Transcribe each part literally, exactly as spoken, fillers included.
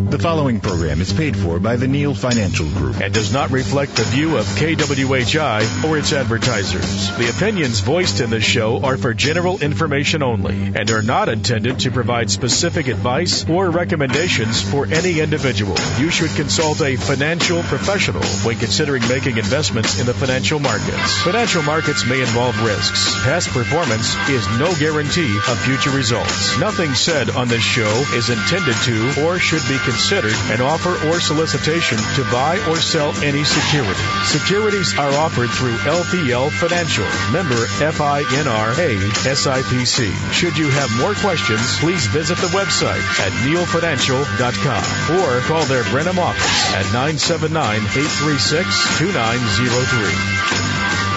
The following program is paid for by the Neal Financial Group and does not reflect the view of K W H I or its advertisers. The opinions voiced in this show are for general information only and are not intended to provide specific advice or recommendations for any individual. You should consult a financial professional when considering making investments in the financial markets. Financial markets may involve risks. Past performance is no guarantee of future results. Nothing said on this show is intended to or should be considered an offer or solicitation to buy or sell any security. Securities are offered through L P L Financial, member F I N R A S I P C. Should you have more questions, please visit the website at neal financial dot com or call their Brenham office at nine seven nine, eight three six, two nine zero three.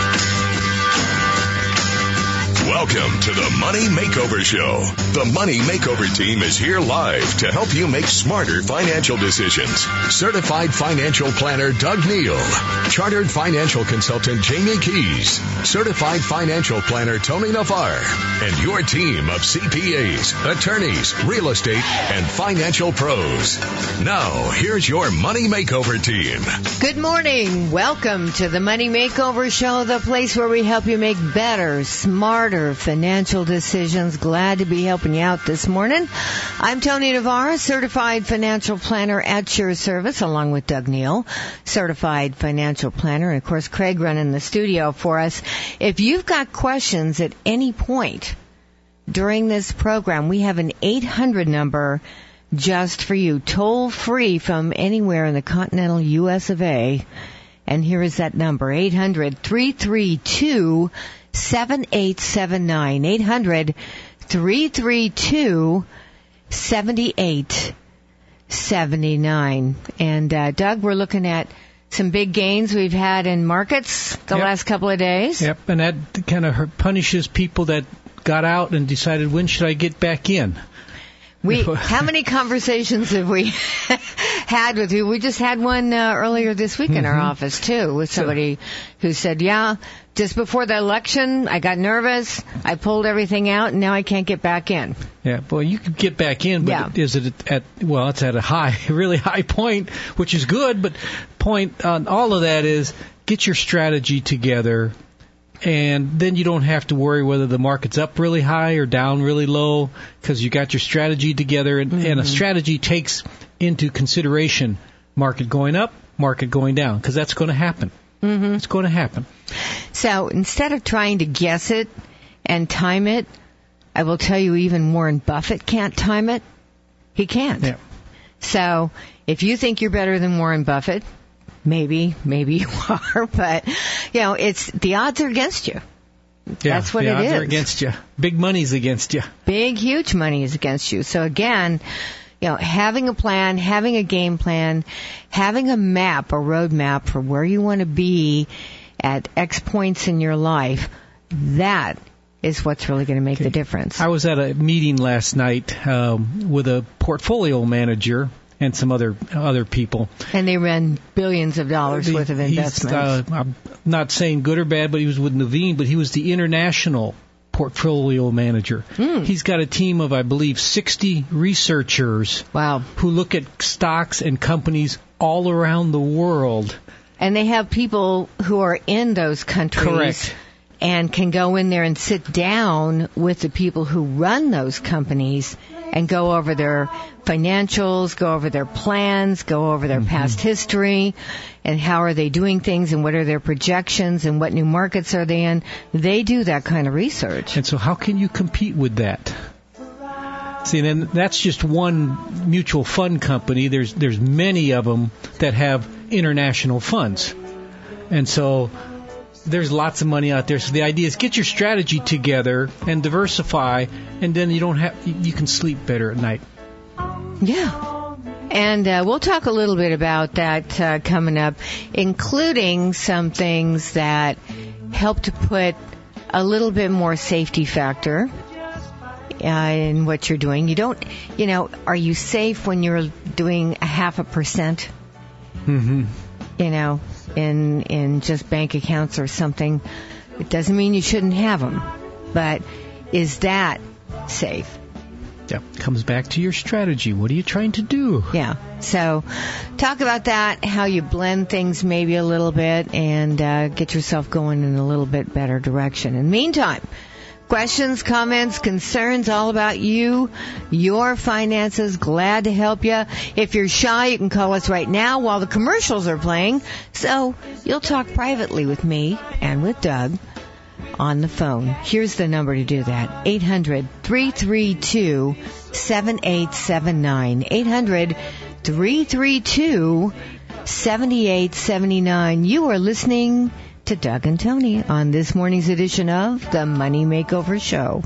Welcome to the Money Makeover Show. The Money Makeover team is here live to help you make smarter financial decisions. Certified financial planner Doug Neal, chartered financial consultant Jamie Keys, certified financial planner Tony Navarre, and your team of C P As, attorneys, real estate, and financial pros. Now, here's your Money Makeover team. Good morning. Welcome to the Money Makeover Show, the place where we help you make better, smarter financial decisions. Glad to be helping you out this morning. I'm Tony Navarre, certified financial planner at your service, along with Doug Neal, certified financial planner. And of course, Craig running the studio for us. If you've got questions at any point during this program, we have an eight hundred number just for you, toll free from anywhere in the continental U S of A. And here is that number, eight hundred, three three two, seven eight seven nine, eight hundred, three three two, seven eight seven nine. And, uh, Doug, we're looking at some big gains we've had in markets the yep. last couple of days. Yep, and that kind of punishes people that got out and decided, when should I get back in? We how many conversations have we had with you? We just had one uh, earlier this week mm-hmm. in our office, too, with somebody so, who said, yeah, just before the election, I got nervous, I pulled everything out, and now I can't get back in. Yeah, well, you can get back in, but yeah. is it at, well, it's at a high, really high point, which is good, but point on all of that is get your strategy together. And then you don't have to worry whether the market's up really high or down really low, because you got your strategy together. And, mm-hmm. and a strategy takes into consideration market going up, market going down, because that's going to happen. Mm-hmm. It's going to happen. So instead of trying to guess it and time it, I will tell you even Warren Buffett can't time it. He can't. Yeah. So if you think you're better than Warren Buffett, Maybe, maybe you are, but, you know, it's, the odds are against you. Yeah, That's what the it odds is. are against you. Big money's against you. Big, huge money is against you. So again, you know, having a plan, having a game plan, having a map, a road map for where you want to be at X points in your life, that is what's really going to make okay. the difference. I was at a meeting last night um, with a portfolio manager and some other other people. And they ran billions of dollars the, worth of investments. Uh, I'm not saying good or bad, but he was with Nuveen, but he was the international portfolio manager. Mm. He's got a team of, I believe, sixty researchers wow. who look at stocks and companies all around the world. And they have people who are in those countries. Correct. And can go in there and sit down with the people who run those companies and go over their financials, go over their plans, go over their mm-hmm. past history, and how are they doing things, and what are their projections, and what new markets are they in. They do that kind of research. And so how can you compete with that? See, then that's just one mutual fund company. There's there's many of them that have international funds. And so there's lots of money out there. So the idea is get your strategy together and diversify, and then you don't have you can sleep better at night. Yeah. And uh, we'll talk a little bit about that uh, coming up, including some things that help to put a little bit more safety factor uh, in what you're doing. You don't, you know, are you safe when you're doing a half a percent? Mm-hmm. You know, in in just bank accounts or something. It doesn't mean you shouldn't have them, but is that safe? Yep. Comes back to your strategy. What are you trying to do? Yeah. So talk about that, how you blend things maybe a little bit and uh, get yourself going in a little bit better direction. In the meantime, questions, comments, concerns, all about you, your finances. Glad to help you. If you're shy, you can call us right now while the commercials are playing. So you'll talk privately with me and with Doug on the phone. Here's the number to do that. eight hundred, three three two, seven eight seven nine. eight hundred, three three two, seven eight seven nine. You are listening to Doug and Tony on this morning's edition of the Money Makeover Show.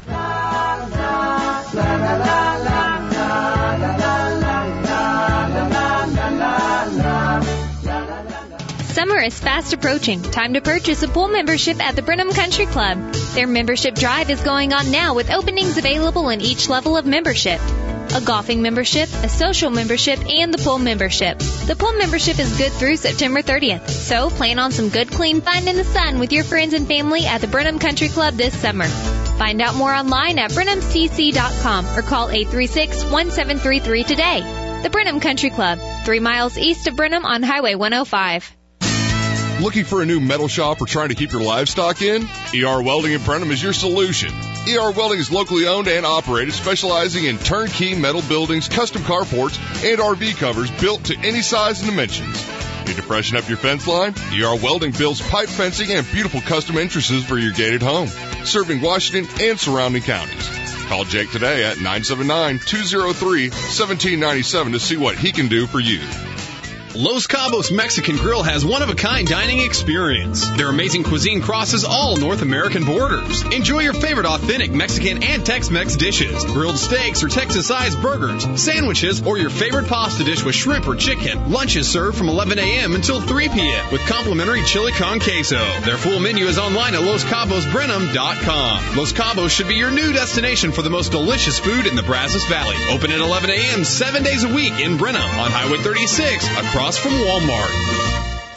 Summer is fast approaching. Time to purchase a pool membership at the Brenham Country Club. Their membership drive is going on now with openings available in each level of membership. A golfing membership, a social membership, and the pool membership. The pool membership is good through September thirtieth, so plan on some good, clean fun in the sun with your friends and family at the Brenham Country Club this summer. Find out more online at brenham c c dot com or call eight three six, one seven three three today. The Brenham Country Club, three miles east of Brenham on Highway one oh five. Looking for a new metal shop or trying to keep your livestock in? E R Welding in Brenham is your solution. E R Welding is locally owned and operated, specializing in turnkey metal buildings, custom carports, and R V covers built to any size and dimensions. Need to freshen up your fence line? E R Welding builds pipe fencing and beautiful custom entrances for your gated home, serving Washington and surrounding counties. Call Jake today at nine seven nine, two oh three, one seven nine seven to see what he can do for you. Los Cabos Mexican Grill has one-of-a-kind dining experience. Their amazing cuisine crosses all North American borders. Enjoy your favorite authentic Mexican and Tex-Mex dishes, grilled steaks or Texas-sized burgers, sandwiches, or your favorite pasta dish with shrimp or chicken. Lunch is served from eleven a.m. until three p.m. with complimentary chili con queso. Their full menu is online at los cabos brenham dot com. Los Cabos should be your new destination for the most delicious food in the Brazos Valley. Open at eleven a.m. seven days a week in Brenham on Highway thirty-six across from Walmart.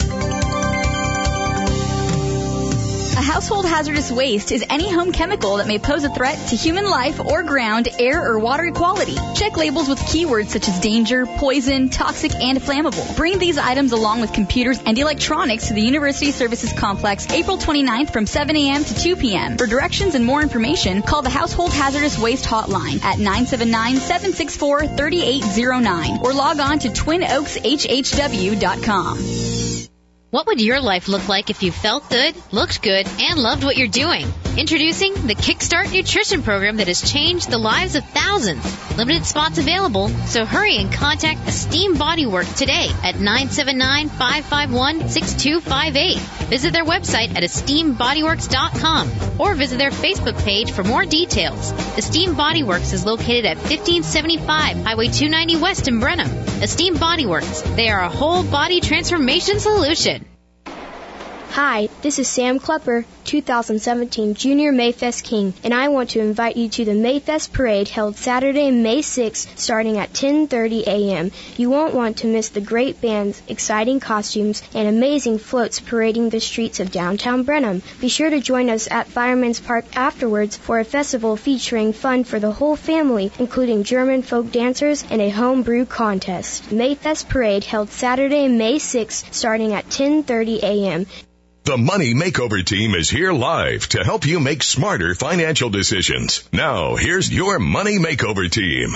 A household hazardous waste is any home chemical that may pose a threat to human life or ground, air, or water quality. Check labels with keywords such as danger, poison, toxic, and flammable. Bring these items along with computers and electronics to the University Services Complex April twenty-ninth from seven a.m. to two p.m. For directions and more information, call the Household Hazardous Waste Hotline at nine seven nine, seven six four, three eight zero nine or log on to twin oaks h h w dot com. What would your life look like if you felt good, looked good, and loved what you're doing? Introducing the Kickstart Nutrition Program that has changed the lives of thousands. Limited spots available, so hurry and contact Esteem Bodywork today at nine seven nine, five five one, six two five eight. Visit their website at esteem bodyworks dot com or visit their Facebook page for more details. Esteem Bodyworks is located at fifteen seventy-five Highway two ninety West in Brenham. Esteem Bodyworks, they are a whole body transformation solution. Hi, this is Sam Klepper, two thousand seventeen Junior Mayfest King, and I want to invite you to the Mayfest Parade held Saturday, May sixth, starting at ten thirty a.m. You won't want to miss the great bands, exciting costumes, and amazing floats parading the streets of downtown Brenham. Be sure to join us at Fireman's Park afterwards for a festival featuring fun for the whole family, including German folk dancers and a home brew contest. Mayfest Parade held Saturday, May sixth, starting at ten thirty a.m. The Money Makeover Team is here live to help you make smarter financial decisions. Now, here's your Money Makeover Team.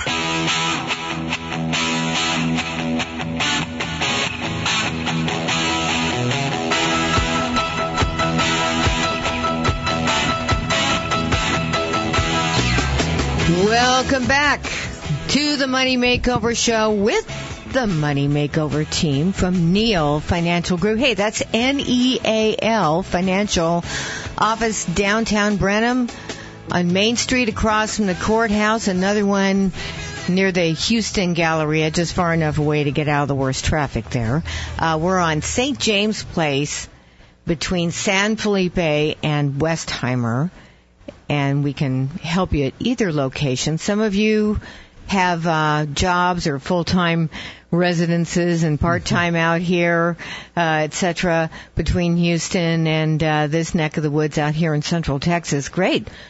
Welcome back to the Money Makeover Show with the Money Makeover Team from Neal Financial Group. Hey, that's N E A L Financial, office downtown Brenham on Main Street across from the courthouse. Another one near the Houston Galleria, just far enough away to get out of the worst traffic there. Uh, we're on Saint James Place between San Felipe and Westheimer, and we can help you at either location. Some of you have uh, jobs or full-time residences and part-time out here, uh, et cetera, between Houston and uh, this neck of the woods out here in Central Texas. Great.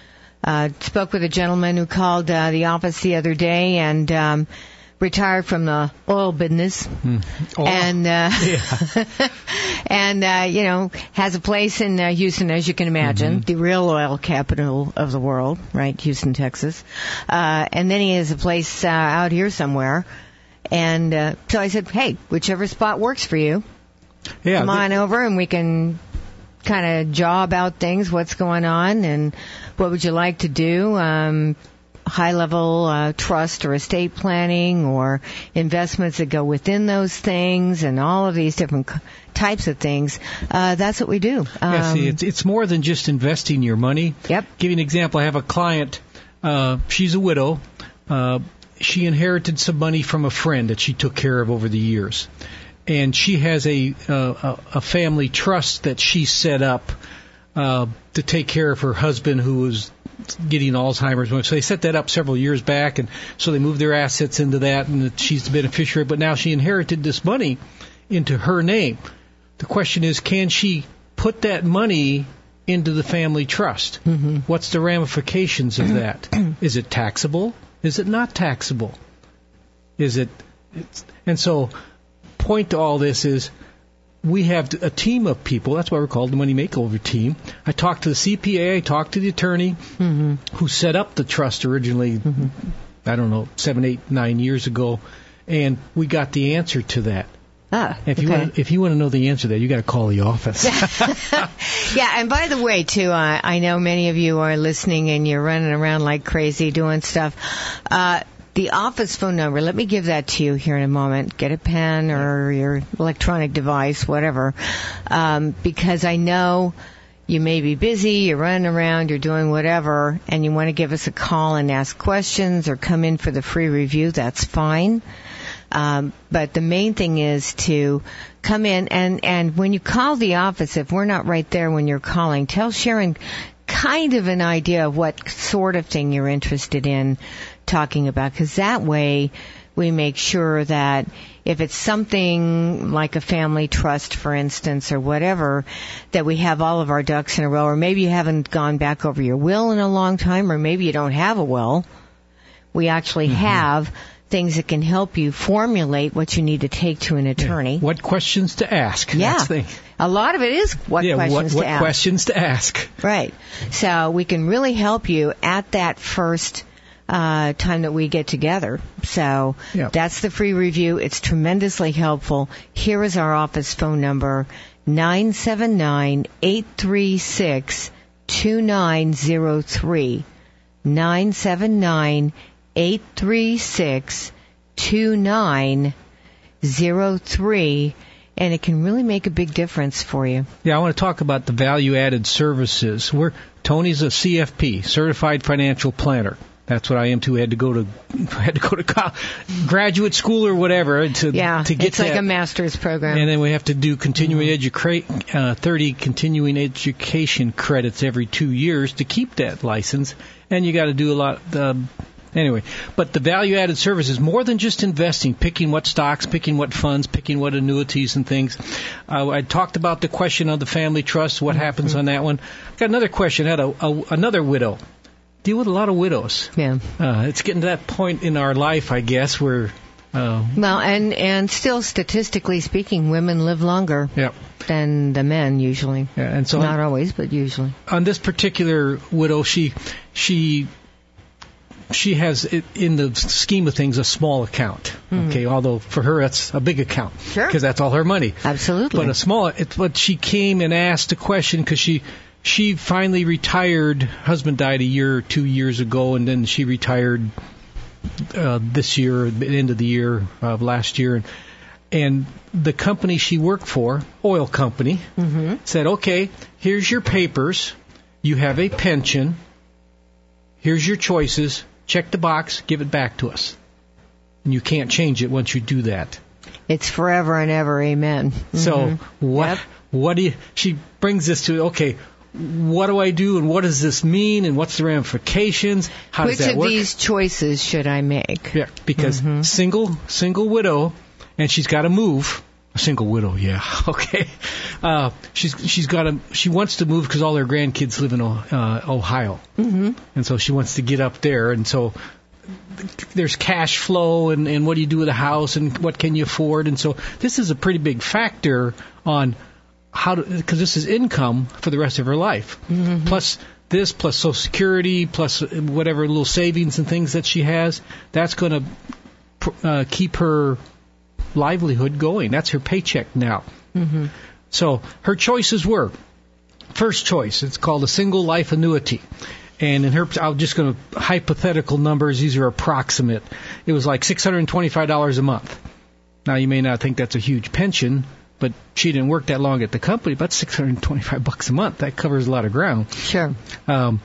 Uh, spoke with a gentleman who called uh, the office the other day and um, retired from the oil business, mm. oh. and uh, yeah. and uh, you know has a place in uh, Houston, as you can imagine, mm-hmm. the real oil capital of the world, right? Houston, Texas. Uh, and then he has a place uh, out here somewhere. And uh, so I said, hey, whichever spot works for you, yeah, come on over and we can kind of jaw about things, what's going on, and what would you like to do, um, high-level uh, trust or estate planning or investments that go within those things and all of these different c- types of things. Uh, that's what we do. Um, yeah, see, it's, it's more than just investing your money. Yep. Give you an example. I have a client. Uh, she's a widow. Uh, she inherited some money from a friend that she took care of over the years. And she has a uh, a family trust that she set up uh, to take care of her husband who was getting Alzheimer's. So they set that up several years back, and so they moved their assets into that, and she's the beneficiary. But now she inherited this money into her name. The question is, can she put that money into the family trust? Mm-hmm. What's the ramifications of that? Is it taxable? Is it not taxable? Is it? It's, and so. Point to all this is we have a team of people. That's why we're called the Money Makeover Team. I talked to the C P A. I talked to the attorney mm-hmm. who set up the trust originally, mm-hmm. I don't know, seven, eight, nine years ago, and we got the answer to that. Ah, if you okay. want, if you want to know the answer to that, you got to call the office. Yeah, and by the way, too, uh, I know many of you are listening and you're running around like crazy doing stuff. Uh, The office phone number, let me give that to you here in a moment. Get a pen or your electronic device, whatever, um, because I know you may be busy, you're running around, you're doing whatever, and you want to give us a call and ask questions or come in for the free review, that's fine. Um, but the main thing is to come in, and, and when you call the office, if we're not right there when you're calling, tell Sharon kind of an idea of what sort of thing you're interested in talking about, because that way we make sure that if it's something like a family trust, for instance, or whatever, that we have all of our ducks in a row, or maybe you haven't gone back over your will in a long time, or maybe you don't have a will. We actually mm-hmm. have things that can help you formulate what you need to take to an attorney. Yeah. What questions to ask. Yeah. That's the, a lot of it is what yeah, questions what, to what ask. What questions to ask. Right. So we can really help you at that first uh time that we get together. So yeah. That's the free review. It's tremendously helpful. Here is our office phone number, nine seven nine, eight three six, two nine zero three. nine seven nine, eight three six, two nine zero three. And it can really make a big difference for you. Yeah, I want to talk about the value-added services. We're Tony's a C F P, Certified Financial Planner. That's what I am too. I had to go to had to go to college, graduate school or whatever to yeah, to get it's like that. a master's program. And then we have to do continuing mm-hmm. educa- uh, thirty continuing education credits every two years to keep that license. And you got to do a lot. Um, anyway, but the value-added service is more than just investing, picking what stocks, picking what funds, picking what annuities and things. Uh, I talked about the question of the family trust. What mm-hmm. happens on that one? I got another question. I had a, a, another widow. Deal with a lot of widows. Yeah. Uh, it's getting to that point in our life, I guess, where... Uh, well, and, and still, statistically speaking, women live longer yeah. than the men, usually. Yeah, and so Not on, always, but usually. On this particular widow, she she she has, in the scheme of things, a small account. Mm. Okay, although for her, that's a big account. Sure. Because that's all her money. Absolutely. But a small... It, but she came and asked a question because she... She finally retired. Husband died a year or two years ago, and then she retired uh, this year, at the end of the year of uh, last year. And, and the company she worked for, oil company, mm-hmm. said, okay, here's your papers. You have a pension. Here's your choices. Check the box. Give it back to us. And you can't change it once you do that. It's forever and ever. Amen. Mm-hmm. So what? Yep. What do you? She brings this to okay. What do I do, and what does this mean, and what's the ramifications? How Which does that of work? these choices should I make? Yeah, because mm-hmm. single single widow, and she's got to move. A single widow, yeah. Okay. Uh, she's she's got a she wants to move because all her grandkids live in uh, Ohio, Mm-hmm. and so she wants to get up there. And so there's cash flow, and, and what do you do with a house, and what can you afford? And so this is a pretty big factor on how to, because this is income for the rest of her life, Mm-hmm. plus this, plus Social Security, plus whatever little savings and things that she has. That's going to uh, keep her livelihood going. That's her paycheck now. Mm-hmm. So her choices were, first choice, it's called a single life annuity. And in her, I'm just going to hypothetical numbers. These are approximate. It was like six hundred twenty-five dollars a month. Now you may not think that's a huge pension, but she didn't work that long at the company. But six hundred twenty-five bucks a month, that covers a lot of ground. Sure. Um,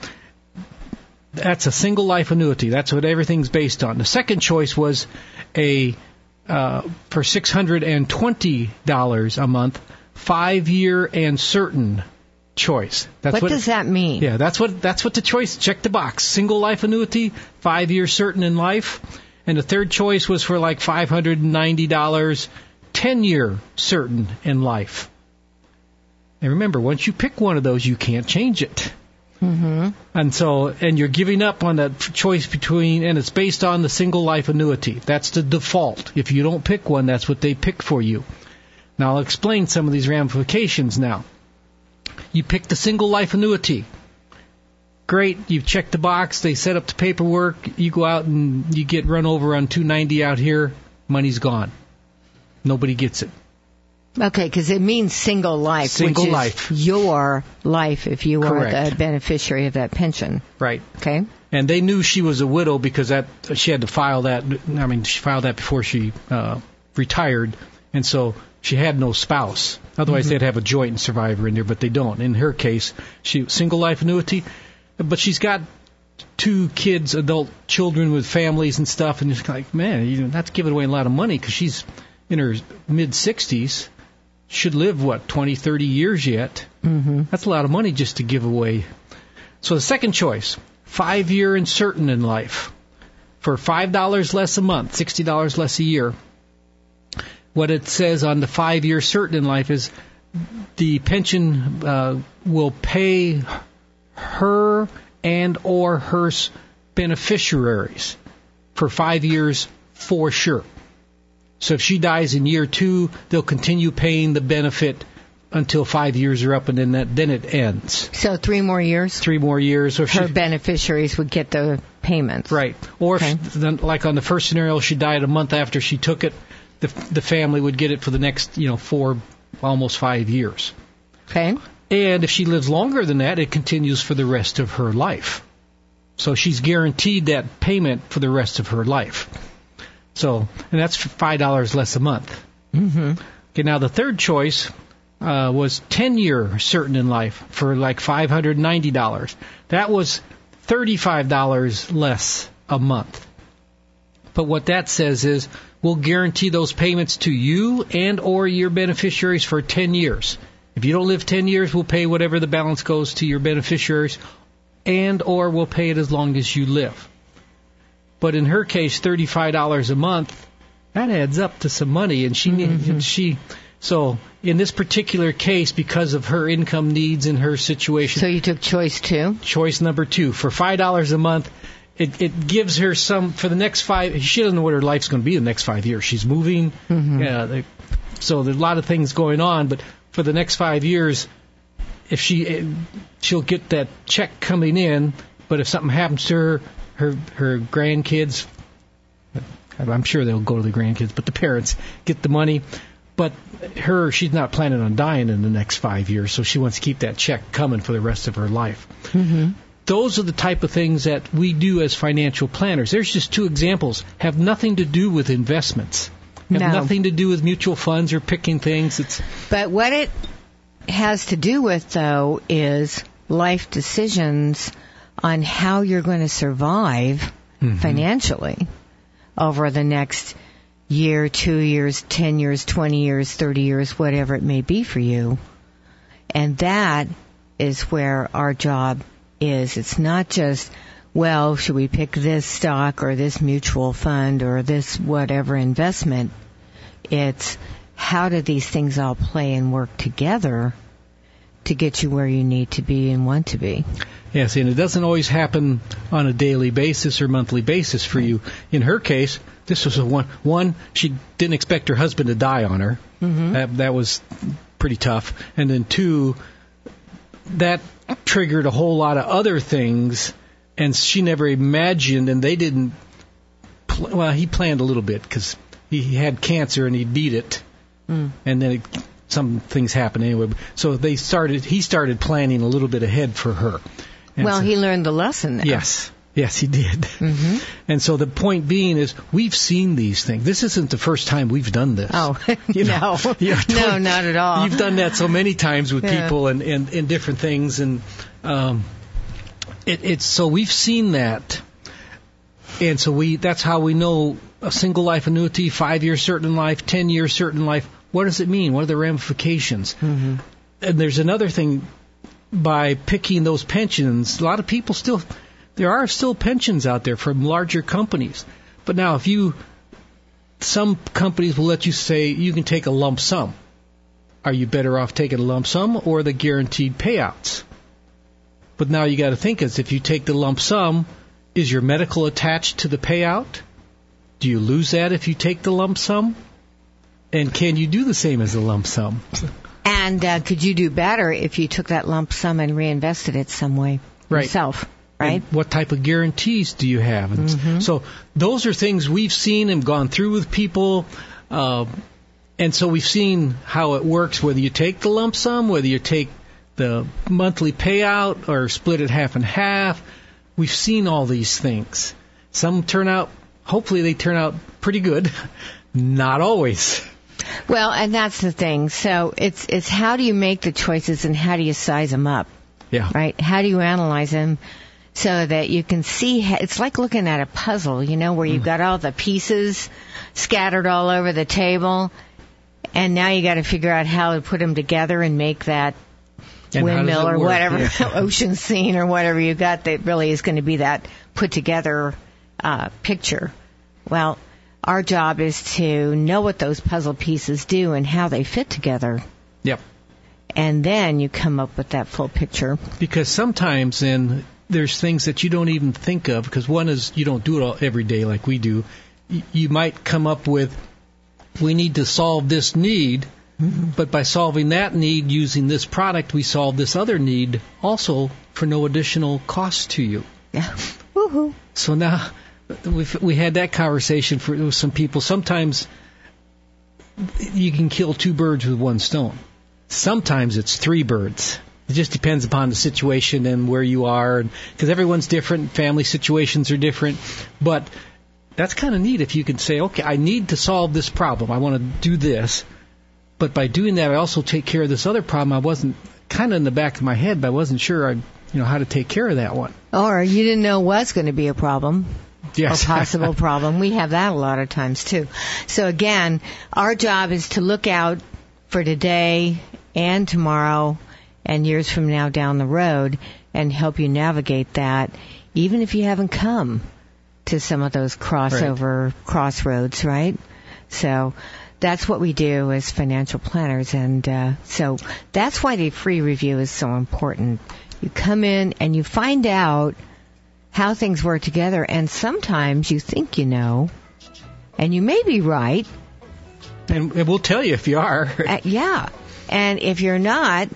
that's a single life annuity. That's what everything's based on. The second choice was a uh, for six hundred twenty dollars a month, five year and certain choice. That's what, what does that mean? Yeah, that's what that's what the choice. Check the box. Single life annuity, five years certain in life, and the third choice was for like five hundred ninety dollars, ten year certain in life. And remember, once you pick one of those, you can't change it. Mm-hmm. And so, and you're giving up on that choice between, and it's based on the single life annuity. That's the default. If you don't pick one, that's what they pick for you. Now I'll explain some of these ramifications now. You pick the single life annuity. Great, you've checked the box, they set up the paperwork, you go out and you get run over on two ninety out here, money's gone. Nobody gets it. Okay, because it means single life, Single which is life. your life if you Correct. are the beneficiary of that pension. Right. Okay. And they knew she was a widow because that she had to file that, I mean, she filed that before she uh, retired, and so she had no spouse. Otherwise, Mm-hmm. they'd have a joint survivor in there, but they don't. In her case, she single life annuity, but she's got two kids, adult children with families and stuff, and it's like, man, you know, that's giving away a lot of money because she's in her mid-sixties, should live, what, twenty, thirty years yet. Mm-hmm. That's a lot of money just to give away. So the second choice, five-year and certain in life, for five dollars less a month, sixty dollars less a year. What it says on the five-year certain in life is the pension uh, will pay her and or her beneficiaries for five years for sure. So if she dies in year two, they'll continue paying the benefit until five years are up, and then that, then it ends. So three more years? Three more years. Or if her she, beneficiaries would get the payments. Right. Or Okay. if, then, like on the first scenario, she died a month after she took it, the the family would get it for the next, you know, four, almost five years. Okay. And if she lives longer than that, it continues for the rest of her life. So she's guaranteed that payment for the rest of her life. So, and that's five dollars less a month. Mm-hmm. Okay, now the third choice uh, was ten-year certain in life for like five hundred ninety dollars. That was thirty-five dollars less a month. But what that says is we'll guarantee those payments to you and or your beneficiaries for ten years. If you don't live ten years, we'll pay whatever the balance goes to your beneficiaries, and or we'll pay it as long as you live. But in her case, thirty-five dollars a month, that adds up to some money, and she mm-hmm. she so in this particular case, because of her income needs and her situation. So you took choice two? Choice number two. For five dollars a month, it, it gives her some, for the next five, she doesn't know what her life's going to be the next five years. She's moving, Mm-hmm. yeah, they, so there's a lot of things going on, but for the next five years, if she, she'll get that check coming in, but if something happens to her, her, her grandkids, I'm sure they'll go to the grandkids, but the parents get the money. But her, she's not planning on dying in the next five years, so she wants to keep that check coming for the rest of her life. Mm-hmm. Those are the type of things that we do as financial planners. There's just two examples. Have nothing to do with investments. Have No. nothing to do with mutual funds or picking things. It's But what it has to do with, though, is life decisions on how you're going to survive mm-hmm. financially over the next year, two years, ten years, twenty years, thirty years, whatever it may be for you. And that is where our job is. It's not just, well, should we pick this stock or this mutual fund or this whatever investment? It's how do these things all play and work together to get you where you need to be and want to be. Yes, and it doesn't always happen on a daily basis or monthly basis for you. In her case, this was a one. One, she didn't expect her husband to die on her. Mm-hmm. That, that was pretty tough. And then two, that triggered a whole lot of other things, and she never imagined, and they didn't. Pl- well, he planned a little bit because he had cancer and he beat it, mm. and then it, some things happened anyway. So they started. He started planning a little bit ahead for her. And well, so, he learned the lesson there. Yes. Yes, he did. Mm-hmm. And so the point being is we've seen these things. This isn't the first time we've done this. Oh, you know, no. You know, no, not at all. You've done that so many times with yeah. people and, and, and different things. And um, it, it's so we've seen that. And so we that's how we know a single life annuity, five-year certain life, ten-year certain life. What does it mean? What are the ramifications? Mm-hmm. And there's another thing. By picking those pensions, a lot of people still... There are still pensions out there from larger companies. But now if you, some companies will let you say you can take a lump sum. Are you better off taking a lump sum or the guaranteed payouts? But now you got to think as if you take the lump sum, is your medical attached to the payout? Do you lose that if you take the lump sum? And can you do the same as a lump sum? And uh, could you do better if you took that lump sum and reinvested it some way right. yourself? Right. And what type of guarantees do you have? And mm-hmm. So those are things we've seen and gone through with people. Uh, and so we've seen how it works, whether you take the lump sum, whether you take the monthly payout or split it half and half. We've seen all these things. Some turn out, hopefully they turn out pretty good. Not always. Well, and that's the thing. So it's it's how do you make the choices and how do you size them up? Yeah. Right? How do you analyze them? So that you can see, it's like looking at a puzzle, you know, where you've got all the pieces scattered all over the table, and now you got to figure out how to put them together and make that and windmill or work? whatever, yeah. ocean scene or whatever you got that really is going to be that put together uh, picture. Well, our job is to know what those puzzle pieces do and how they fit together. Yep. And then you come up with that full picture. Because sometimes in... there's things that you don't even think of, because one is you don't do it all every day like we do. You, you might come up with, we need to solve this need, mm-hmm. but by solving that need using this product, we solve this other need also for no additional cost to you. Yeah. Woohoo. So now we've, we had that conversation for with some people. Sometimes you can kill two birds with one stone. Sometimes it's three birds. It just depends upon the situation and where you are, because everyone's different, family situations are different. But that's kind of neat if you can say, okay, I need to solve this problem. I want to do this. But by doing that, I also take care of this other problem. I wasn't kind of in the back of my head, but I wasn't sure I, you know, how to take care of that one. Or you didn't know was going to be a problem. Yes. A possible problem. We have that a lot of times, too. So, again, our job is to look out for today and tomorrow and years from now down the road and help you navigate that, even if you haven't come to some of those crossover right. crossroads, right? So that's what we do as financial planners. And uh, so that's why the free review is so important. You come in and you find out how things work together, and sometimes you think you know, and you may be right. And, and we'll tell you if you are. uh, yeah. And if you're not,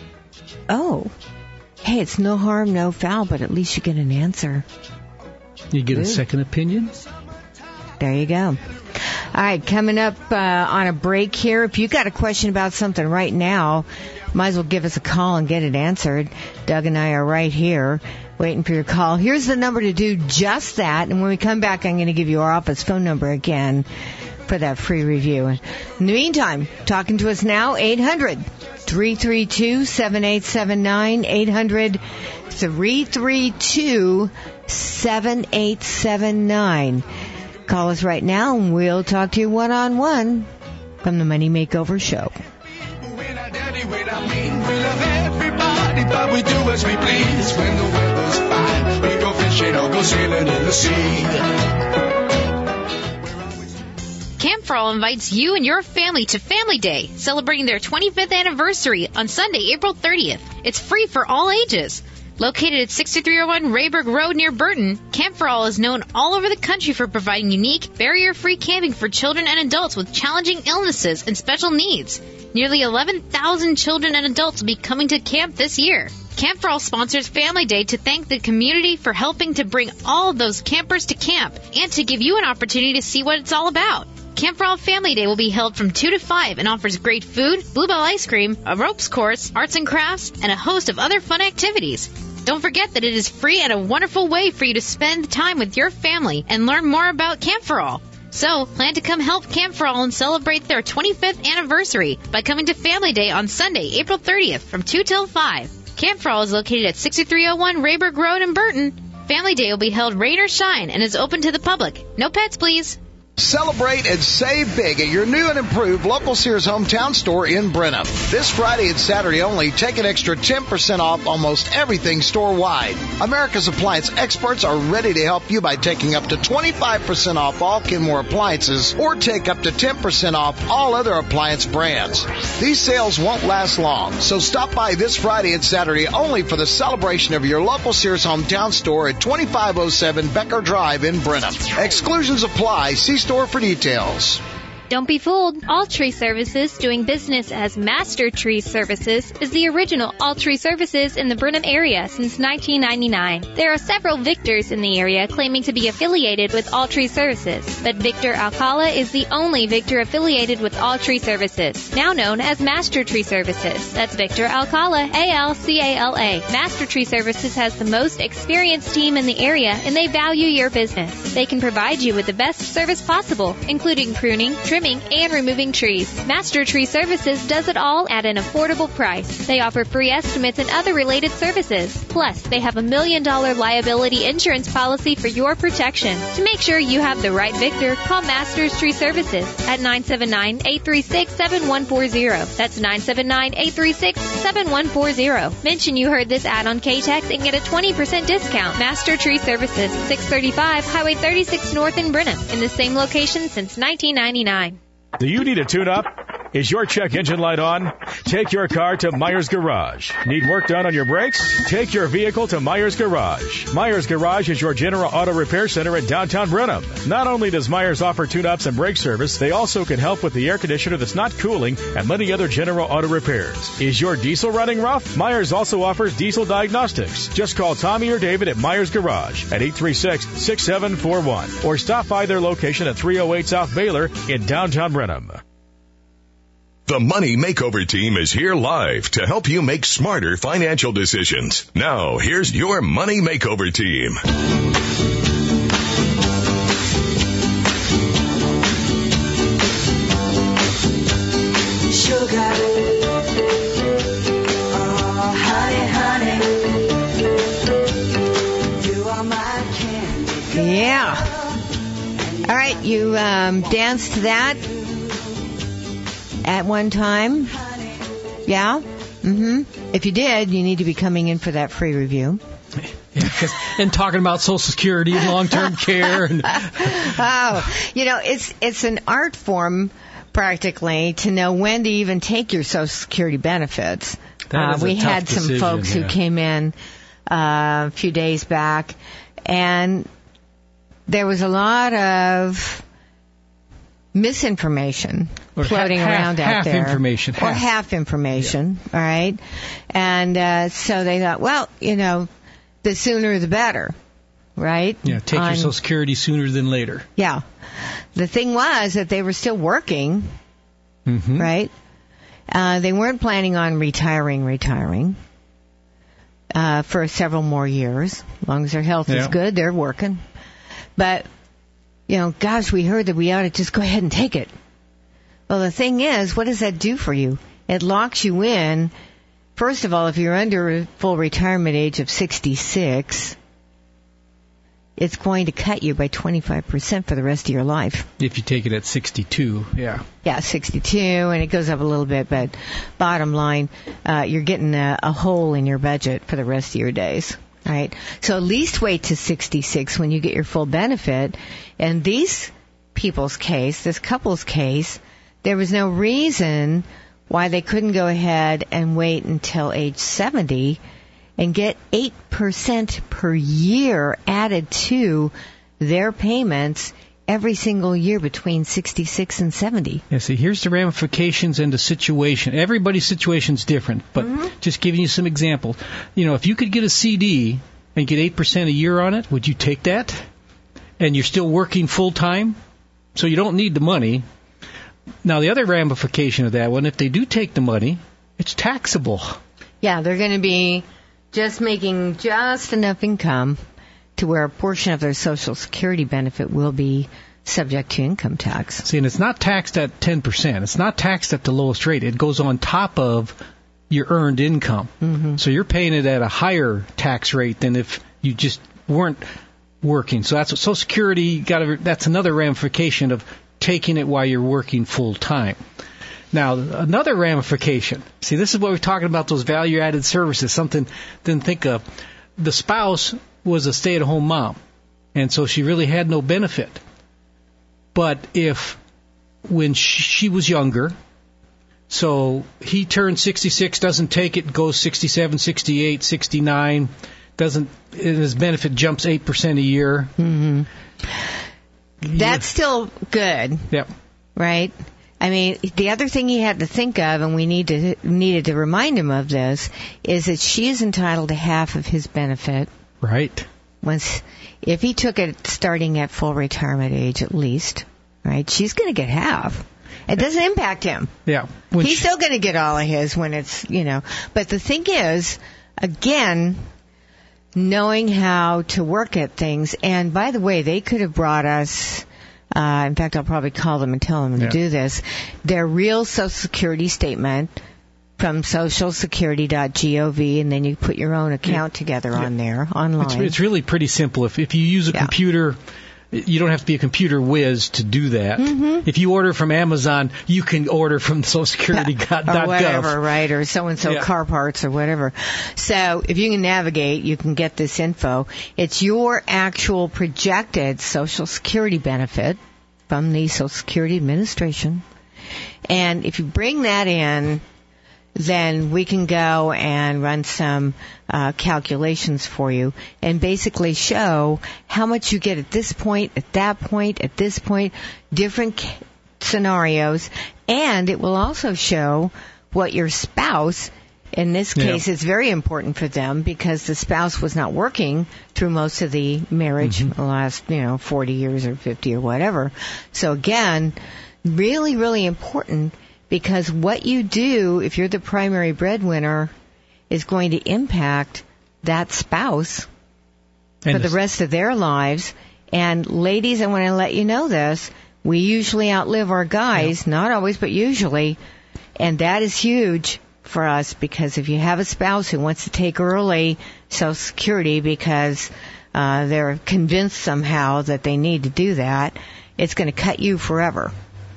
oh, hey, it's no harm, no foul, but at least you get an answer. You get Ooh. a second opinion? There you go. All right, coming up uh, on a break here. If you got a question about something right now, might as well give us a call and get it answered. Doug and I are right here waiting for your call. Here's the number to do just that. And when we come back, I'm going to give you our office phone number again for that free review. In the meantime, talking to us now, eight hundred, three three two, seven eight seven nine, eight hundred, three three two, seven eight seven nine. Call us right now and we'll talk to you one-on-one from the Money Makeover Show. But we do as we please. When the weather's fine, we go fishing or go sailing in the sea. Camp For All invites you and your family to Family Day, celebrating their twenty-fifth anniversary on Sunday, April thirtieth. It's free for all ages. Located at sixty-three oh one Rayburg Road near Burton, Camp For All is known all over the country for providing unique, barrier-free camping for children and adults with challenging illnesses and special needs. Nearly eleven thousand children and adults will be coming to camp this year. Camp For All sponsors Family Day to thank the community for helping to bring all of those campers to camp and to give you an opportunity to see what it's all about. Camp For All Family Day will be held from two to five and offers great food, Bluebell ice cream, a ropes course, arts and crafts, and a host of other fun activities. Don't forget that it is free and a wonderful way for you to spend time with your family and learn more about Camp For All. So, plan to come help Camp For All and celebrate their twenty-fifth anniversary by coming to Family Day on Sunday, April thirtieth from two till five. Camp For All is located at sixty-three oh one Rayburg Road in Burton. Family Day will be held rain or shine and is open to the public. No pets, please. Celebrate and save big at your new and improved local Sears hometown store in Brenham. This Friday and Saturday only, take an extra ten percent off almost everything store-wide. America's appliance experts are ready to help you by taking up to twenty-five percent off all Kenmore appliances or take up to ten percent off all other appliance brands. These sales won't last long, so stop by this Friday and Saturday only for the celebration of your local Sears hometown store at twenty-five oh seven Becker Drive in Brenham. Exclusions apply. See store for details. Don't be fooled. All Tree Services, doing business as Master Tree Services, is the original All Tree Services in the Brenham area since nineteen ninety-nine. There are several Victors in the area claiming to be affiliated with All Tree Services, but Victor Alcala is the only Victor affiliated with All Tree Services, now known as Master Tree Services. That's Victor Alcala, A L C A L A. Master Tree Services has the most experienced team in the area, and they value your business. They can provide you with the best service possible, including pruning, trimming, and removing trees. Master Tree Services does it all at an affordable price. They offer free estimates and other related services. Plus, they have a million dollar liability insurance policy for your protection. To make sure you have the right Victor, call Masters Tree Services at nine seven nine, eight three six, seven one four zero. That's nine seven nine, eight three six, seven one four zero. Mention you heard this ad on K-Tex and get a twenty percent discount. Master Tree Services, six thirty-five Highway thirty-six North in Brenham, in the same location since nineteen ninety-nine. Do you need a tune-up? Is your check engine light on? Take your car to Myers Garage. Need work done on your brakes? Take your vehicle to Myers Garage. Myers Garage is your general auto repair center in downtown Brenham. Not only does Myers offer tune-ups and brake service, they also can help with the air conditioner that's not cooling and many other general auto repairs. Is your diesel running rough? Myers also offers diesel diagnostics. Just call Tommy or David at Myers Garage at eight three six, six seven four one or stop by their location at three oh eight South Baylor in downtown Brenham. The Money Makeover Team is here live to help you make smarter financial decisions. Now, here's your Money Makeover Team. Sugar, oh, honey, honey, you are my candy. Yeah. All right, you um, danced to that at one time? Yeah? Mm-hmm. If you did, you need to be coming in for that free review. Yeah, 'cause, and talking about Social Security and long-term care. And oh, you know, it's it's an art form, practically, to know when to even take your Social Security benefits. That is uh, we a tough had some decision, folks yeah. who came in uh, a few days back, and there was a lot of misinformation or floating half, around half, out half there. Information, or half. half information. Yeah. All right. And uh, so they thought, well, you know, the sooner the better, right? Yeah, take On, your Social Security sooner than later. Yeah. The thing was that they were still working, mm-hmm. right? Uh, they weren't planning on retiring, retiring uh, for several more years. As long as their health yeah. is good, they're working. But you know, gosh, we heard that we ought to just go ahead and take it. Well, the thing is, what does that do for you? It locks you in. First of all, if you're under full retirement age of sixty-six, it's going to cut you by twenty-five percent for the rest of your life. If you take it at sixty-two, yeah. Yeah, sixty-two, and it goes up a little bit, but bottom line, uh, you're getting a, a hole in your budget for the rest of your days. All right. So at least wait to sixty-six when you get your full benefit. And these people's case, this couple's case, there was no reason why they couldn't go ahead and wait until age seventy and get eight percent per year added to their payments every single year between sixty-six and seventy. Yeah, see, here's the ramifications and the situation. Everybody's situation's different, but mm-hmm. just giving you some examples. You know, if you could get a C D and get eight percent a year on it, would you take that? And you're still working full-time, so you don't need the money. Now, the other ramification of that one, if they do take the money, it's taxable. Yeah, they're going to be just making just enough income to where a portion of their Social Security benefit will be subject to income tax. See, and it's not taxed at ten percent. It's not taxed at the lowest rate. It goes on top of your earned income. Mm-hmm. So you're paying it at a higher tax rate than if you just weren't working. So that's what Social Security got to, that's another ramification of taking it while you're working full time. Now, another ramification. See, this is what we're talking about, those value-added services, something didn't think of. The spouse was a stay-at-home mom, and so she really had no benefit. But if, when she was younger, so he turned sixty-six, doesn't take it, goes sixty-seven, sixty-eight, sixty-nine, doesn't, his benefit jumps eight percent a year. Mm-hmm. That's still good. Yep. Right? I mean, the other thing he had to think of, and we need to needed to remind him of this, is that she is entitled to half of his benefit. Right. Once, if he took it starting at full retirement age at least, right, she's going to get half. It doesn't impact him. Yeah. When He's she, still going to get all of his when it's, you know. But the thing is, again, knowing how to work at things. And by the way, they could have brought us, uh, in fact, I'll probably call them and tell them yeah. to do this, their real Social Security statement from social security dot gov, and then you put your own account yeah. together yeah. on there, online. It's, it's really pretty simple. If, if you use a yeah. computer, you don't have to be a computer whiz to do that. Mm-hmm. If you order from Amazon, you can order from social security dot gov. Or whatever, right? Or so-and-so yeah. car parts or whatever. So if you can navigate, you can get this info. It's your actual projected Social Security benefit from the Social Security Administration. And if you bring that in, then we can go and run some uh, calculations for you and basically show how much you get at this point, at that point, at this point, different c- scenarios, and it will also show what your spouse, in this case, yeah. is very important for them because the spouse was not working through most of the marriage, mm-hmm. the last, you know, forty years or fifty or whatever. So again, really, really important. Because what you do, if you're the primary breadwinner, is going to impact that spouse and for the rest of their lives. And ladies, I want to let you know this. We usually outlive our guys, yeah. not always, but usually. And that is huge for us because if you have a spouse who wants to take early Social Security because uh, they're convinced somehow that they need to do that, it's going to cut you forever.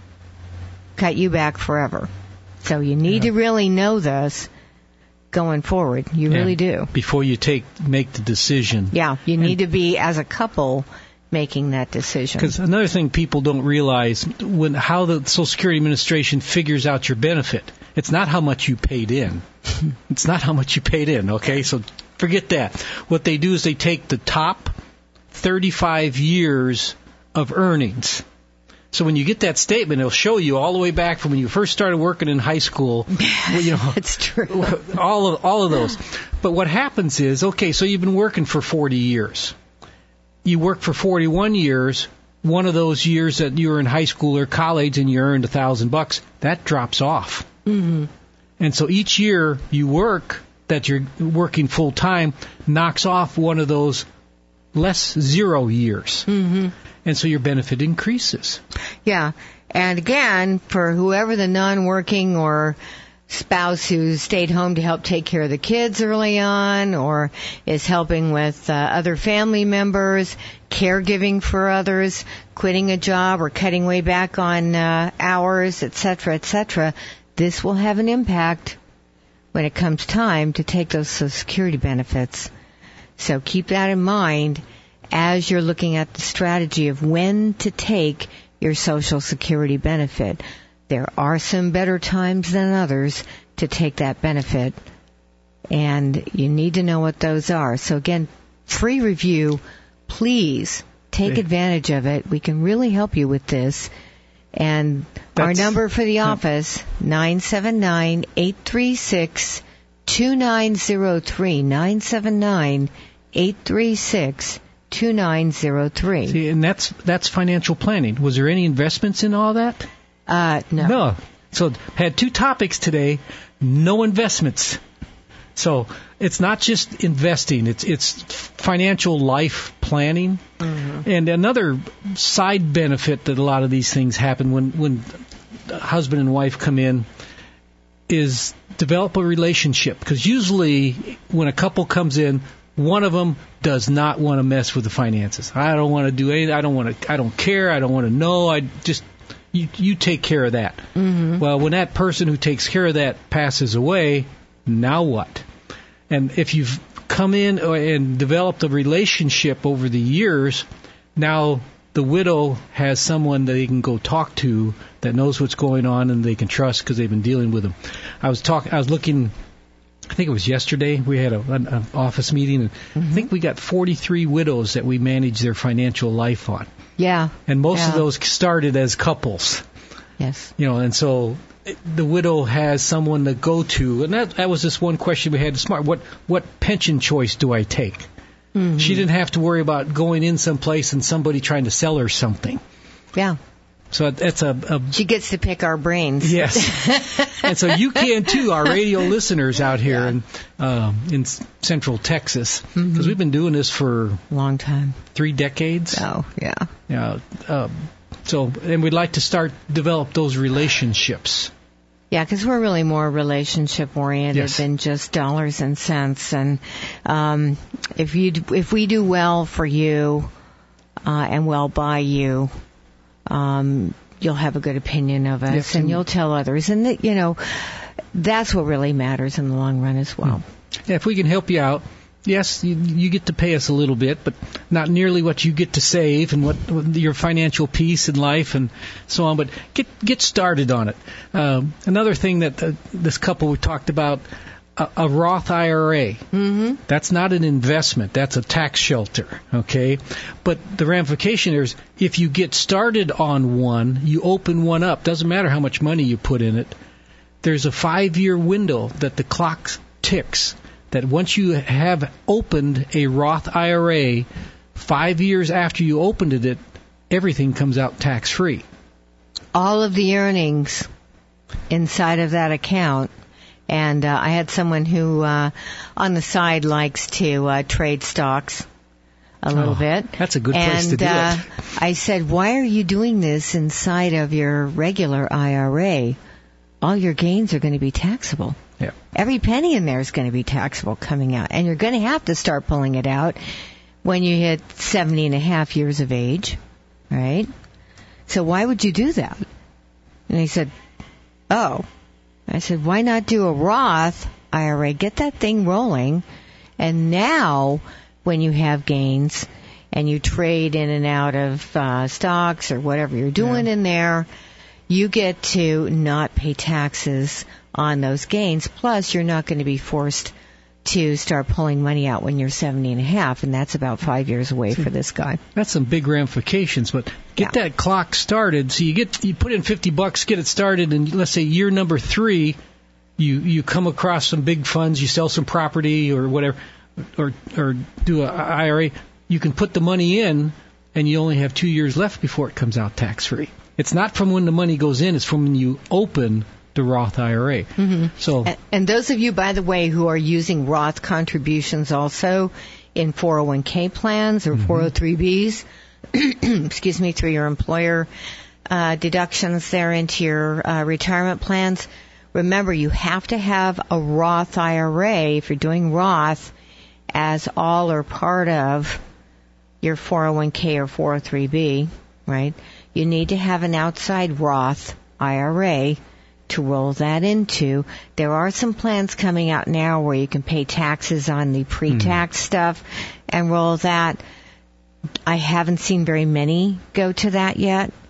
Cut you back forever. So you need yeah. to really know this going forward. You yeah. really do. Before you take make the decision. Yeah, you need and, to be, as a couple, making that decision. Because another thing people don't realize, when how the Social Security Administration figures out your benefit, it's not how much you paid in. It's not how much you paid in, okay? So forget that. What they do is they take the top thirty-five years of earnings. So when you get that statement, it'll show you all the way back from when you first started working in high school. Well, you know, it's true. All of all of those. But what happens is, okay, so you've been working for forty years. You work for forty-one years. One of those years that you were in high school or college and you earned a thousand bucks, that drops off. Mm-hmm. And so each year you work that you're working full time knocks off one of those less zero years. Mm-hmm. And so your benefit increases. Yeah. And again, for whoever the non-working or spouse who stayed home to help take care of the kids early on or is helping with uh, other family members, caregiving for others, quitting a job or cutting way back on uh, hours, et cetera, et cetera, this will have an impact when it comes time to take those Social Security benefits. So keep that in mind as you're looking at the strategy of when to take your Social Security benefit. There are some better times than others to take that benefit, and you need to know what those are. So again, free review, please take advantage of it. We can really help you with this. And That's, our number for the office, nine seven nine, eight three six, two nine zero three, nine seven nine, eight three six, two nine zero three. See, and that's that's financial planning. Was there any investments in all that? Uh, no. No. So had two topics today, no investments. So it's not just investing, it's it's financial life planning. Mm-hmm. And another side benefit that a lot of these things happen when, when husband and wife come in is develop a relationship. Because usually when a couple comes in, one of them does not want to mess with the finances. I don't want to do anything. I don't want to. I don't care. I don't want to know. I just you you take care of that. Mm-hmm. Well, when that person who takes care of that passes away, now what? And if you've come in and developed a relationship over the years, now the widow has someone that they can go talk to that knows what's going on and they can trust because they've been dealing with them. I was talking. I was looking. I think it was yesterday. We had a, an, an office meeting, and mm-hmm. I think we got forty-three widows that we manage their financial life on. Yeah. And most yeah. of those started as couples. Yes. You know, and so the widow has someone to go to, and that that was this one question we had. Smart. What what pension choice do I take? Mm-hmm. She didn't have to worry about going in someplace and somebody trying to sell her something. Yeah. So that's a, a she gets to pick our brains. Yes, and so you can too, our radio listeners out here yeah. in uh, in Central Texas, because mm-hmm. we've been doing this for a long time, three decades. Oh, yeah. Yeah. Uh, so, and we'd like to start develop those relationships. Yeah, because we're really more relationship oriented yes. than just dollars and cents. And um, if you if we do well for you uh, and well by you. Um, you'll have a good opinion of us, yes, and you'll tell others, and that, you know, that's what really matters in the long run as well. Yeah, if we can help you out, yes, you, you get to pay us a little bit, but not nearly what you get to save and what, what your financial peace in life and so on. But get get started on it. Um, another thing that uh, this couple we talked about. A, a Roth I R A. Mm-hmm. That's not an investment. That's a tax shelter, okay? But the ramification is if you get started on one, you open one up. Doesn't matter how much money you put in it. There's a five-year window that the clock ticks, that once you have opened a Roth I R A, five years after you opened it, everything comes out tax-free. All of the earnings inside of that account. And uh, I had someone who, uh, on the side, likes to uh, trade stocks a little oh, bit. That's a good and, place to do uh, it. I said, why are you doing this inside of your regular I R A? All your gains are going to be taxable. Yeah. Every penny in there is going to be taxable coming out. And you're going to have to start pulling it out when you hit seventy and a half years of age, right? So why would you do that? And he said, oh. I said, why not do a Roth I R A? Get that thing rolling. And now, when you have gains and you trade in and out of uh, stocks or whatever you're doing yeah. in there, you get to not pay taxes on those gains. Plus, you're not going to be forced to start pulling money out when you're seventy and a half, and that's about five years away for this guy. That's some big ramifications, but get yeah. that clock started. So you get you put in fifty bucks, get it started, and let's say year number three, you you come across some big funds, you sell some property or whatever, or or do a I R A. You can put the money in, and you only have two years left before it comes out tax free. It's not from when the money goes in; it's from when you open the Roth I R A. Mm-hmm. So, and, and those of you, by the way, who are using Roth contributions also in four oh one k plans or mm-hmm. four oh three b's, excuse me, through your employer uh, deductions there into your uh, retirement plans, remember you have to have a Roth I R A if you're doing Roth as all or part of your four oh one k or four oh three b, right? You need to have an outside Roth I R A to roll that into. There are some plans coming out now where you can pay taxes on the pre-tax mm. stuff and roll that. I haven't seen very many go to that yet.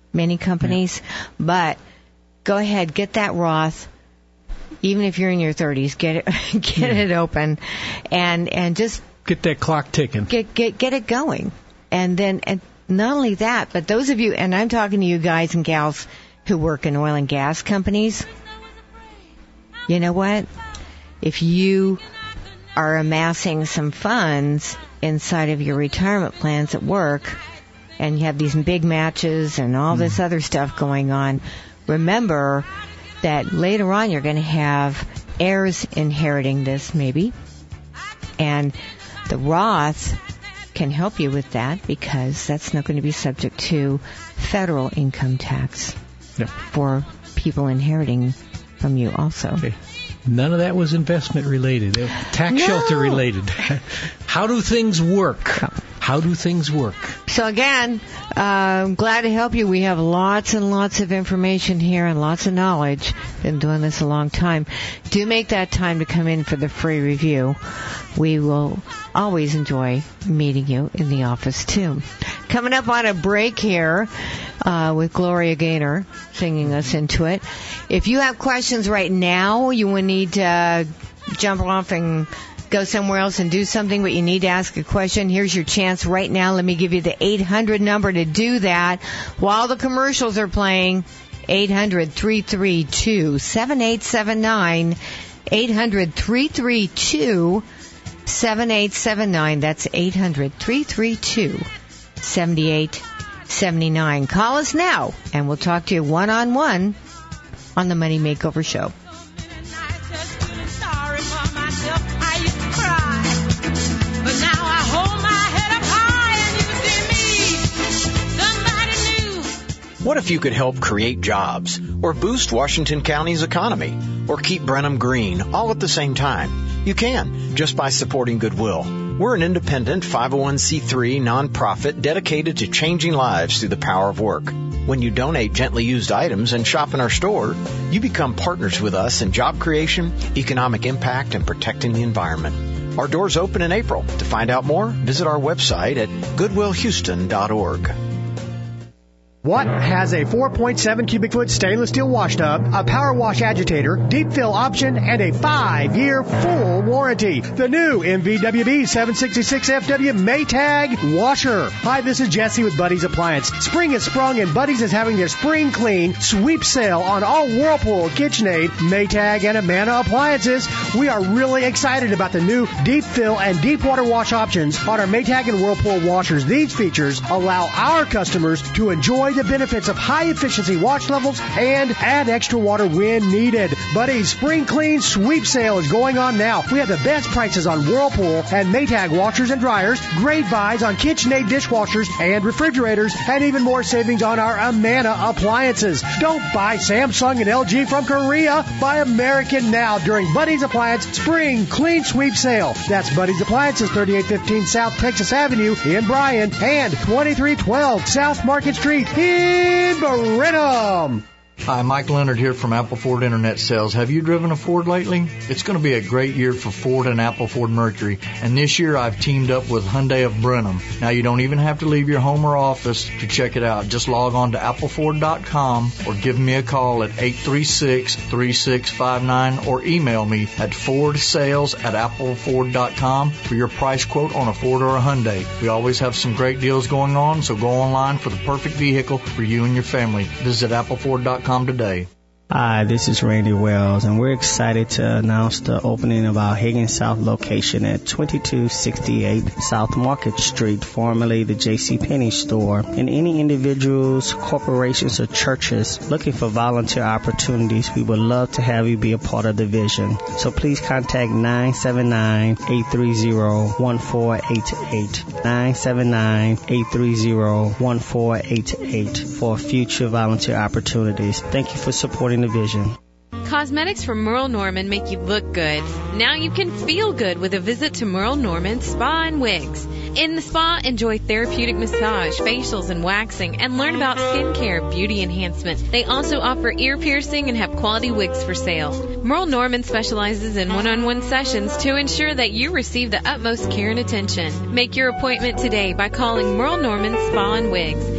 many companies. Yeah. But go ahead, get that Roth. Even if you're in your thirties, get it, get yeah. it open, and and just get that clock ticking. Get get get it going, and then and not only that, but those of you, and I'm talking to you guys and gals who work in oil and gas companies. You know what? If you are amassing some funds inside of your retirement plans at work, and you have these big matches and all mm. this other stuff going on, remember that later on you're going to have heirs inheriting this maybe, and the Roth can help you with that because that's not going to be subject to federal income tax yep. for people inheriting from you also. Okay. None of that was investment related, tax no. shelter related. How do things work? How do things work? So again, uh, I'm glad to help you. We have lots and lots of information here and lots of knowledge. Been doing this a long time. Do make that time to come in for the free review. We will always enjoy meeting you in the office too. Coming up on a break here uh, with Gloria Gaynor singing us into it. If you have questions right now, you will need to uh, jump off and go somewhere else and do something, but you need to ask a question. Here's your chance right now. Let me give you the eight hundred number to do that while the commercials are playing. eight hundred, three three two, seven eight seven nine. eight hundred, three three two, seven eight seven nine. That's eight hundred, three three two, seven eight seven nine. Call us now, and we'll talk to you one-on-one on the Money Makeover Show. What if you could help create jobs, or boost Washington County's economy, or keep Brenham green all at the same time? You can, just by supporting Goodwill. We're an independent five oh one c three nonprofit dedicated to changing lives through the power of work. When you donate gently used items and shop in our store, you become partners with us in job creation, economic impact, and protecting the environment. Our doors open in April. To find out more, visit our website at goodwill houston dot org. What has a four point seven cubic foot stainless steel wash tub, a power wash agitator, deep fill option, and a five-year full warranty? The new M V W B seven sixty-six F W Maytag washer. Hi, this is Jesse with Buddy's Appliance. Spring has sprung and Buddy's is having their spring clean sweep sale on all Whirlpool, KitchenAid, Maytag, and Amana appliances. We are really excited about the new deep fill and deep water wash options on our Maytag and Whirlpool washers. These features allow our customers to enjoy the benefits of high-efficiency wash levels and add extra water when needed. Buddy's Spring Clean Sweep Sale is going on now. We have the best prices on Whirlpool and Maytag washers and dryers, great buys on KitchenAid dishwashers and refrigerators, and even more savings on our Amana appliances. Don't buy Samsung and L G from Korea. Buy American now during Buddy's Appliance Spring Clean Sweep Sale. That's Buddy's Appliances, thirty-eight fifteen South Texas Avenue in Bryan and twenty-three twelve South Market Street in Brenham. Hi, Mike Leonard here from Apple Ford Internet Sales. Have you driven a Ford lately? It's going to be a great year for Ford and Apple Ford Mercury. And this year I've teamed up with Hyundai of Brenham. Now you don't even have to leave your home or office to check it out. Just log on to apple ford dot com or give me a call at eight three six, three six five nine or email me at ford sales at apple ford dot com for your price quote on a Ford or a Hyundai. We always have some great deals going on, so go online for the perfect vehicle for you and your family. Visit apple ford dot com today. Hi, this is Randy Wells, and we're excited to announce the opening of our Higgins South location at twenty-two sixty-eight South Market Street, formerly the JCPenney store. And any individuals, corporations, or churches looking for volunteer opportunities, we would love to have you be a part of the vision. So please contact nine seven nine, eight three zero, one four eight eight, nine seven nine, eight three zero, one four eight eight for future volunteer opportunities. Thank you for supporting the vision. Cosmetics from Merle Norman make you look good. Now you can feel good with a visit to Merle Norman Spa and Wigs. In the spa, enjoy therapeutic massage, facials, and waxing, and learn about skincare, beauty enhancement. They also offer ear piercing and have quality wigs for sale. Merle Norman specializes in one-on-one sessions to ensure that you receive the utmost care and attention. Make your appointment today by calling Merle Norman Spa and Wigs.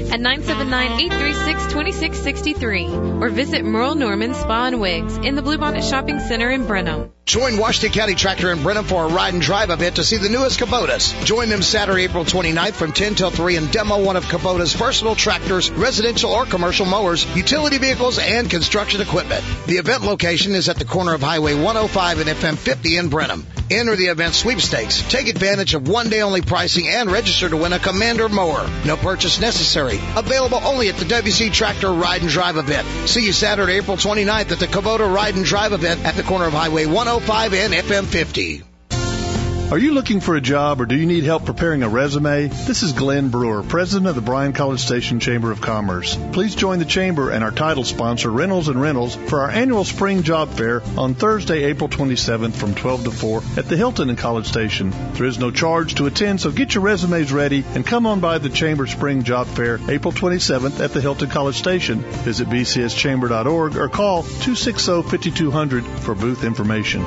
at nine seven nine, eight three six, two six six three or visit Merle Norman Spa and Wigs in the Bluebonnet Shopping Center in Brenham. Join Washington County Tractor in Brenham for a ride and drive event to see the newest Kubotas. Join them Saturday, April twenty-ninth from ten till three and demo one of Kubota's versatile tractors, residential or commercial mowers, utility vehicles, and construction equipment. The event location is at the corner of Highway one oh five and F M fifty in Brenham. Enter the event sweepstakes. Take advantage of one-day-only pricing and register to win a Commander mower. No purchase necessary. Available only at the W C Tractor Ride and Drive event. See you Saturday, April twenty-ninth at the Kubota Ride and Drive event at the corner of Highway one oh five and F M fifty. Are you looking for a job or do you need help preparing a resume? This is Glenn Brewer, president of the Bryan College Station Chamber of Commerce. Please join the Chamber and our title sponsor, Reynolds and Reynolds, for our annual spring job fair on Thursday, April twenty-seventh from twelve to four at the Hilton in College Station. There is no charge to attend, so get your resumes ready and come on by the Chamber Spring Job Fair, April twenty-seventh at the Hilton College Station. Visit b c s chamber dot org or call two six zero, five two zero zero for booth information.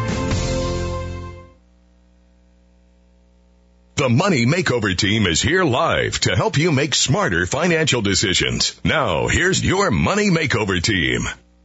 The Money Makeover Team is here live to help you make smarter financial decisions. Now, here's your Money Makeover Team.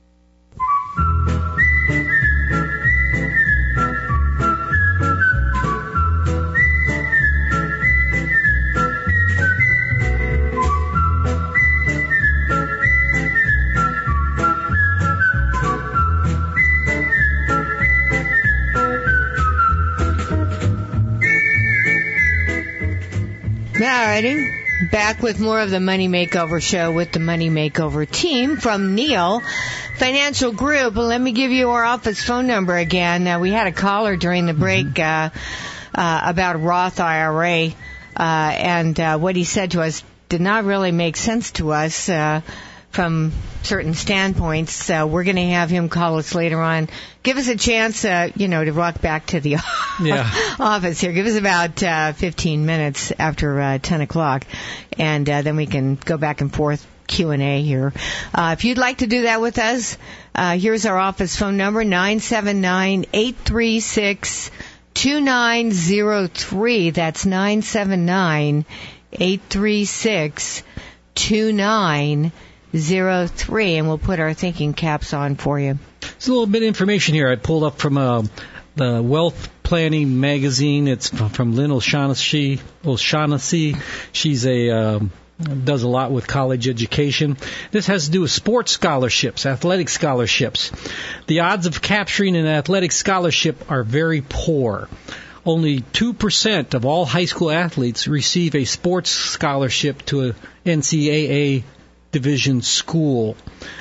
Alrighty, back with more of the Money Makeover Show with the Money Makeover Team from Neil Financial Group. Let me give you our office phone number again. Uh, we had a caller during the break uh, uh, about a Roth I R A, uh, and uh, what he said to us did not really make sense to us uh, from certain standpoints. Uh, we're going to have him call us later on. Give us a chance, uh, you know, to walk back to the yeah. office here. Give us about uh, fifteen minutes after uh, ten o'clock, and uh, then we can go back and forth Q and A here. Uh, if you'd like to do that with us, uh, here's our office phone number, nine seven nine, eight three six, two nine zero three. That's nine seven nine, eight three six, two nine zero three, and we'll put our thinking caps on for you. There's a little bit of information here I pulled up from uh, the Wealth Planning magazine. It's from Lynn O'Shaughnessy. O'Shaughnessy. She's a um, does a lot with college education. This has to do with sports scholarships, athletic scholarships. The odds of capturing an athletic scholarship are very poor. Only two percent of all high school athletes receive a sports scholarship to a N C double A division school.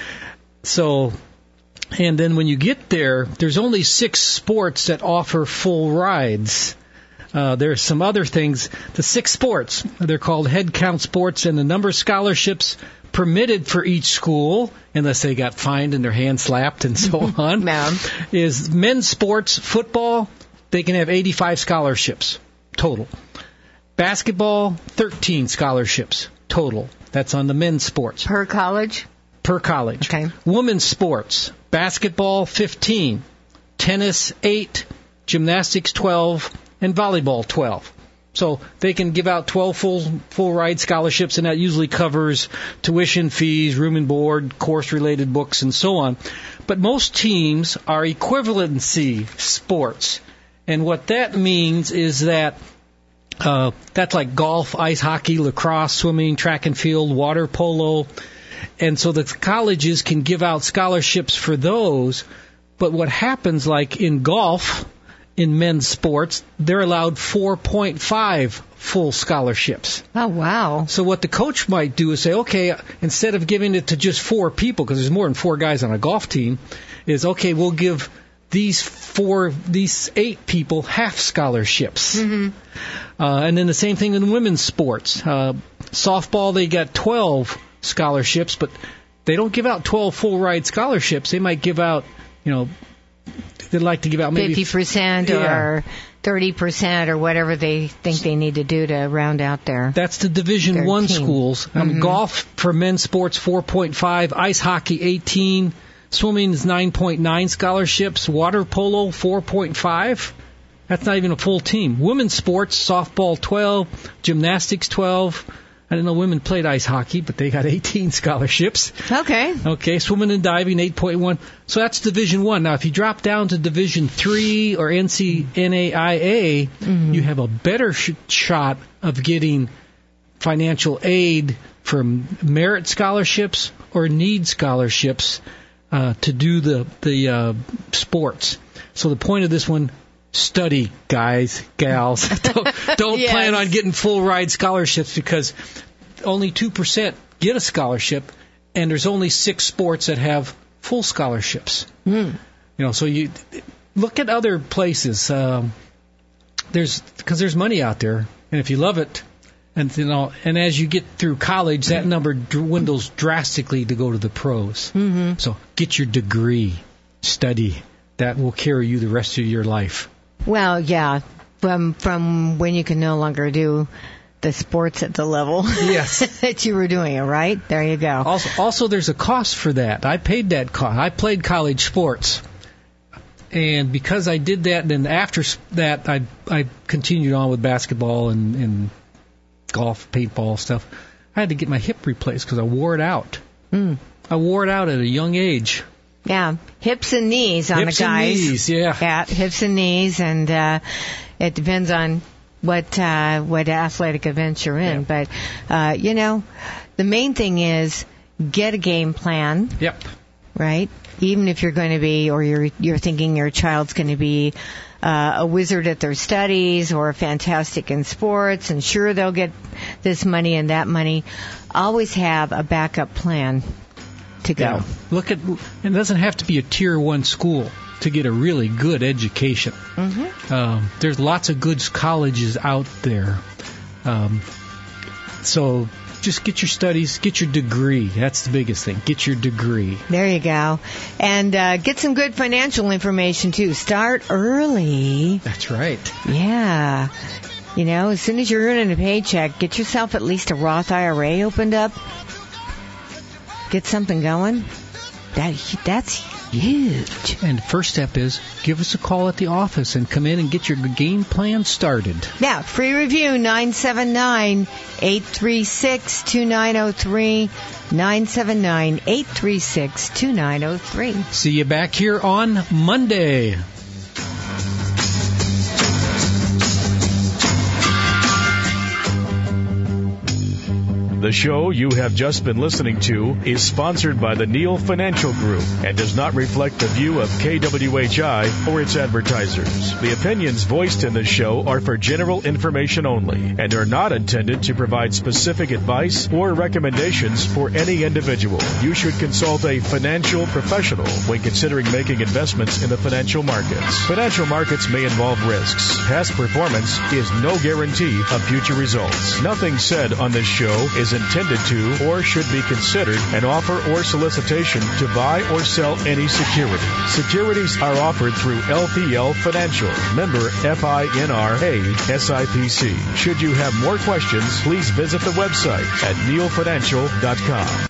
So, and then when you get there, there's only six sports that offer full rides. Uh, there's some other things. The six sports, they're called head count sports, and the number of scholarships permitted for each school, unless they got fined and their hand slapped and so on, is men's sports, football, they can have eighty-five scholarships total. Basketball, thirteen scholarships total. That's on the men's sports. Per college? Per college. Okay. Women's sports, basketball, fifteen. Tennis, eight. Gymnastics, twelve. And volleyball, twelve. So they can give out twelve full full ride scholarships, and that usually covers tuition fees, room and board, course-related books, and so on. But most teams are equivalency sports. And what that means is that Uh, that's like golf, ice hockey, lacrosse, swimming, track and field, water polo. And so the colleges can give out scholarships for those. But what happens, like in golf, in men's sports, they're allowed four point five full scholarships. Oh, wow. So what the coach might do is say, okay, instead of giving it to just four people, because there's more than four guys on a golf team, is, okay, we'll give these four, these eight people half scholarships. Mm-hmm. Uh, and then the same thing in women's sports. Uh, softball, they got twelve scholarships, but they don't give out twelve full ride scholarships. They might give out, you know, they'd like to give out maybe fifty percent yeah. or thirty percent or whatever they think they need to do to round out their That's the Division One schools. Mm-hmm. Um, golf for men's sports, four point five. Ice hockey, eighteen. Swimming is nine point nine scholarships. Water polo, four point five. That's not even a full team. Women's sports, softball, twelve. Gymnastics, twelve. I didn't know women played ice hockey, but they got eighteen scholarships. Okay. Okay, swimming and diving, eight point one. So that's Division One. Now, if you drop down to Division Three or N C N A I A, mm-hmm. you have a better sh- shot of getting financial aid from merit scholarships or need scholarships uh, to do the the uh, sports. So the point of this one, study, guys, gals. don't don't yes. plan on getting full ride scholarships because only two percent get a scholarship, and there's only six sports that have full scholarships. Mm. You know, so you look at other places. Um, there's because there's money out there, and if you love it, and you know, and as you get through college, that number dwindles drastically to go to the pros. Mm-hmm. So get your degree, study. That will carry you the rest of your life. Well, yeah, from from when you can no longer do the sports at the level yes. that you were doing it, right? There you go. Also, also, there's a cost for that. I paid that cost. I played college sports, and because I did that, then after that, I I continued on with basketball and, and golf, paintball stuff. I had to get my hip replaced because I wore it out. Mm. I wore it out at a young age. Yeah, hips and knees on hips the guys. Hips and knees, yeah. Yeah, hips and knees, and uh, it depends on what uh, what athletic events you're in. Yeah. But, uh, you know, the main thing is get a game plan. Yep. Right? Even if you're going to be, or you're you're thinking your child's going to be uh, a wizard at their studies or fantastic in sports, and sure they'll get this money and that money, always have a backup plan to go. Yeah. Look at, it doesn't have to be a tier one school to get a really good education. Mm-hmm. Um, there's lots of good colleges out there. Um, so just get your studies, get your degree. That's the biggest thing. Get your degree. There you go. And uh, get some good financial information, too. Start early. That's right. Yeah. You know, as soon as you're earning a paycheck, get yourself at least a Roth I R A opened up. Get something going. That that's huge. And first step is give us a call at the office and come in and get your game plan started. Yeah, free review, nine seven nine, eight three six, two nine zero three, nine seven nine, eight three six, two nine zero three. See you back here on Monday. The show you have just been listening to is sponsored by the Neal Financial Group and does not reflect the view of K W H I or its advertisers. The opinions voiced in this show are for general information only and are not intended to provide specific advice or recommendations for any individual. You should consult a financial professional when considering making investments in the financial markets. Financial markets may involve risks. Past performance is no guarantee of future results. Nothing said on this show is intended to or should be considered an offer or solicitation to buy or sell any security. Securities are offered through L P L Financial, member F I N R A S I P C. Should you have more questions, please visit the website at neal financial dot com.